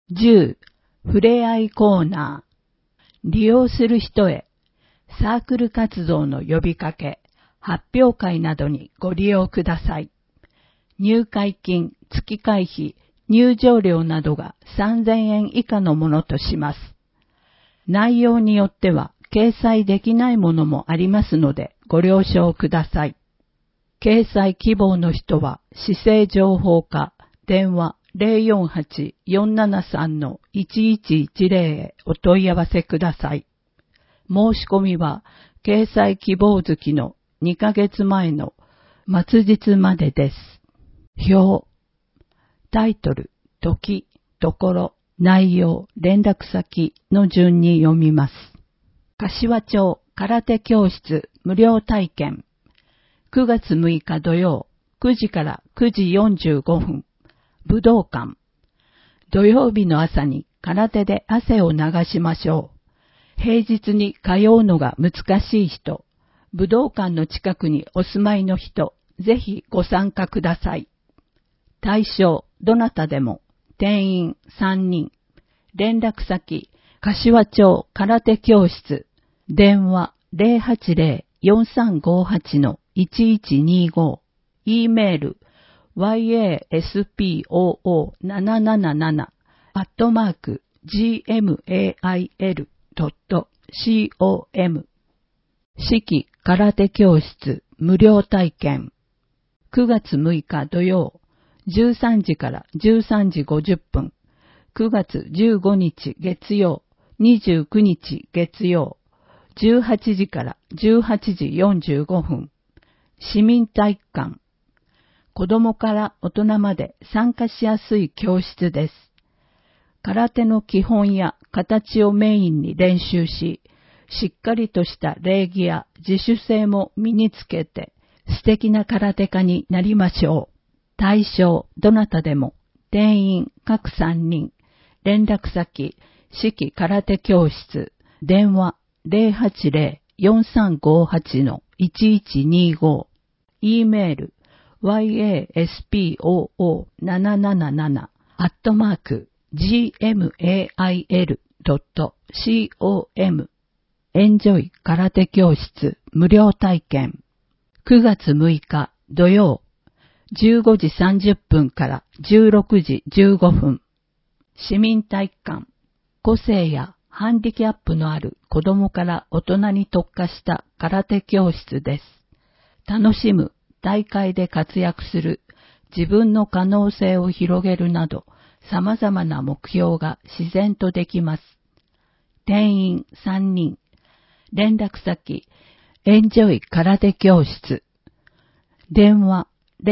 10. ふれあいコーナー。利用する人へサークル活動の呼びかけ、発表会などにご利用ください。入会金、月会費、入場料などが3000円以下のものとします。内容によっては掲載できないものもありますのでご了承ください。掲載希望の人は市政情報課電話 048-473-1110 へお問い合わせください。申し込みは掲載希望月の2ヶ月前の末日までです。表、タイトル、時、ところ、内容、連絡先の順に読みます。柏町空手教室無料体験。9月6日土曜、9時から9時45分。武道館。土曜日の朝に空手で汗を流しましょう。平日に通うのが難しい人、武道館の近くにお住まいの人、ぜひご参加ください。対象、どなたでも、定員3人。連絡先、柏町空手教室。電話 080-4358-1125。E メール、yaspoo777@gmail.com。四季空手教室無料体験。9月6日土曜、13時から13時50分。9月15日月曜、29日月曜、18時から18時45分。市民体育館。子供から大人まで参加しやすい教室です。空手の基本や形をメインに練習し、しっかりとした礼儀や自主性も身につけて、素敵な空手家になりましょう。対象、どなたでも、定員各3人、連絡先、四季空手教室、電話 080-4358-1125、E メール、yaspoo777@gmail.com。 エンジョイ空手教室無料体験。9月6日土曜、15時30分から16時15分。市民体育館。個性やハンディキャップのある子供から大人に特化した空手教室です。楽しむ、大会で活躍する、自分の可能性を広げるなど、様々な目標が自然とできます。定員3人。連絡先、エンジョイ空手教室。電話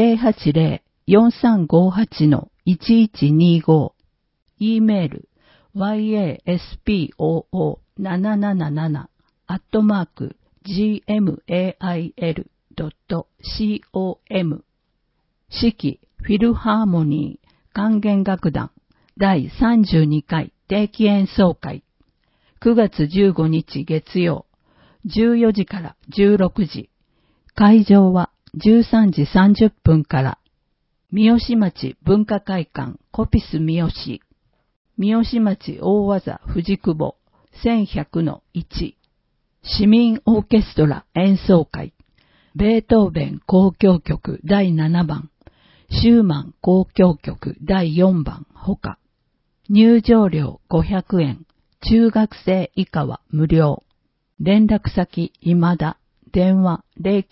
080-4358-1125。E メール、yaspoo777@gmail.com。 四季フィルハーモニー管弦楽団第32回定期演奏会。9月15日月曜、14時から16時。会場は13時30分から。三好町文化会館コピス三好。三好町大技藤久保 1100-1。市民オーケストラ演奏会。ベートーベン交響曲第7番。シューマン交響曲第4番ほか。入場料500円。中学生以下は無料。連絡先今田。電話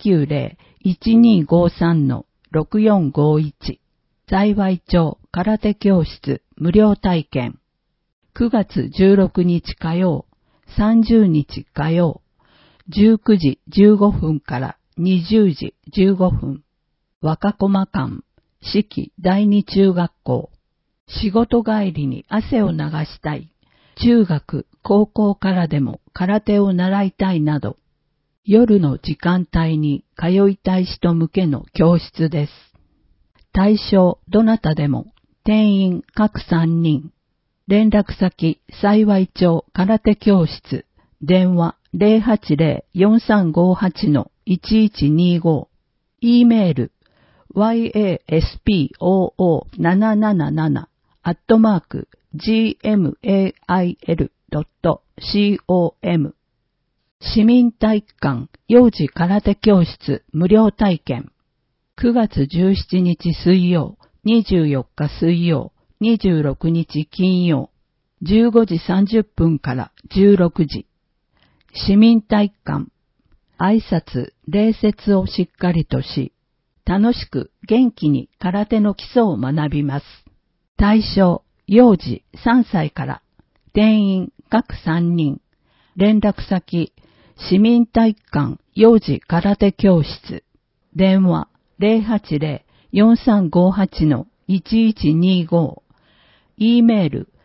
090-1253-6451。幸町空手教室無料体験。9月16日火曜、30日火曜、19時15分から20時15分。若駒館、四季第二中学校。仕事帰りに汗を流したい。中学、高校からでも空手を習いたいなど、夜の時間帯に通いたい人向けの教室です。対象、どなたでも、定員各3人。連絡先、幸町空手教室。電話 080-4358-1125。E メール、yaspoo777@gmail.com。 gmail.com 市民体育館幼児空手教室無料体験9月17日水曜、24日水曜、26日金曜、15時30分から16時。市民体育館、挨拶、礼節をしっかりとし、楽しく元気に空手の基礎を学びます。対象、幼児3歳から、定員各3人、連絡先、市民体育館幼児空手教室、電話、080-4358-1125 E メール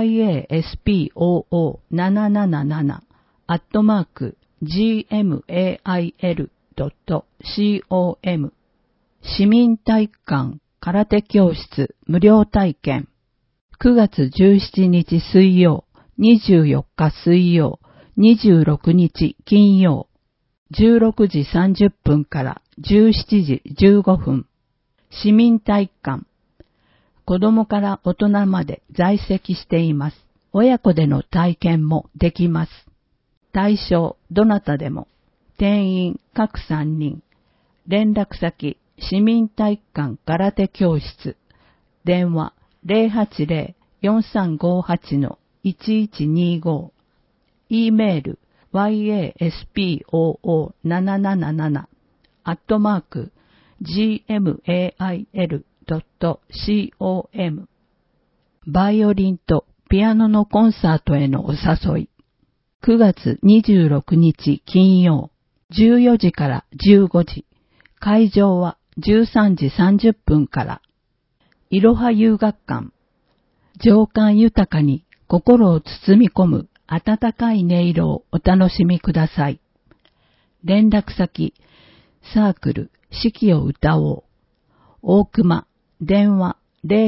yaspoo777@gmail.com 市民体育館空手教室無料体験9月17日水曜、24日水曜、26日金曜16時30分から17時15分。市民体育館。子供から大人まで在籍しています。親子での体験もできます。対象、どなたでも。定員、各3人。連絡先、市民体育館空手教室。電話、080-4358-1125。E メール、yaspoo777@gmail.com バイオリンとピアノのコンサートへのお誘い9月26日金曜14時から15時会場は13時30分からいろは遊学館情感豊かに心を包み込む温かい音色をお楽しみください。連絡先、サークル、四季を歌おう。大熊、電話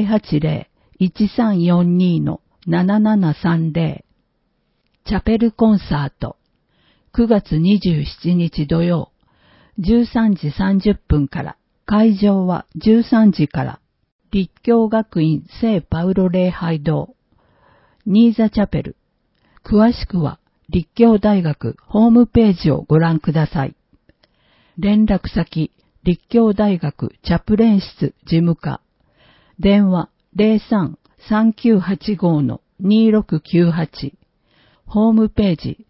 080-1342-7730。チャペルコンサート、9月27日土曜、13時30分から、会場は13時から、立教学院聖パウロ礼拝堂、ニーザチャペル、詳しくは立教大学ホームページをご覧ください。連絡先、立教大学チャプレン室事務課。電話03-3985-2698。ホームページ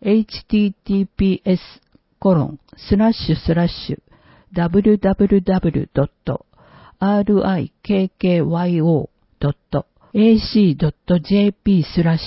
https://www.rikkyo.ac.jp/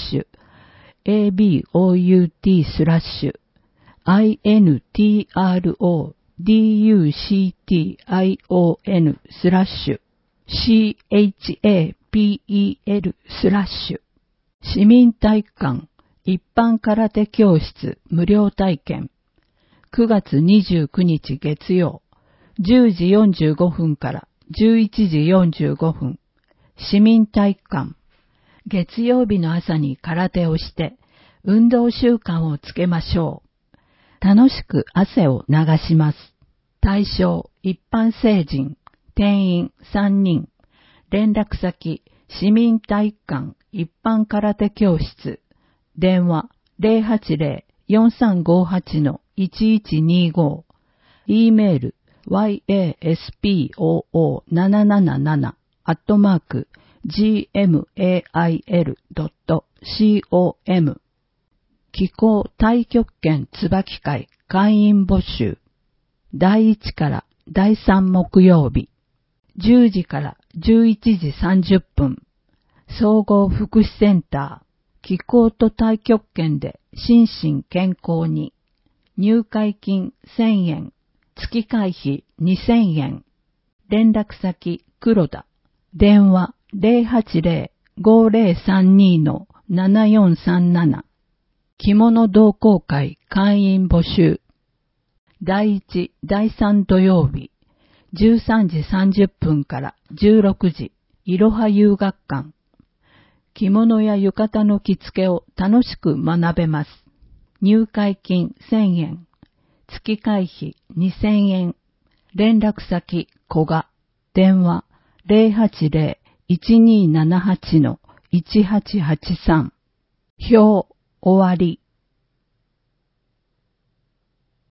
ABOUTSURAINTRODUCTION/CHAPEL/ 市民体育館一般空手教室無料体験9月29日月曜10時45分から11時45分市民体育館月曜日の朝に空手をして運動習慣をつけましょう。楽しく汗を流します。対象一般成人、定員3人、連絡先市民体育館一般空手教室、電話080-4358-1125、E メール yaspoo777@gmail.com 気候太極拳椿会会員募集第1から第3木曜日10時から11時30分総合福祉センター気候と太極拳で心身健康に入会金1000円月会費2000円連絡先黒田電話080-5032-7437着物同好会会員募集第1、第3土曜日13時30分から16時いろは遊学館着物や浴衣の着付けを楽しく学べます。入会金1000円月会費2000円連絡先古賀電話 1883。表終わり。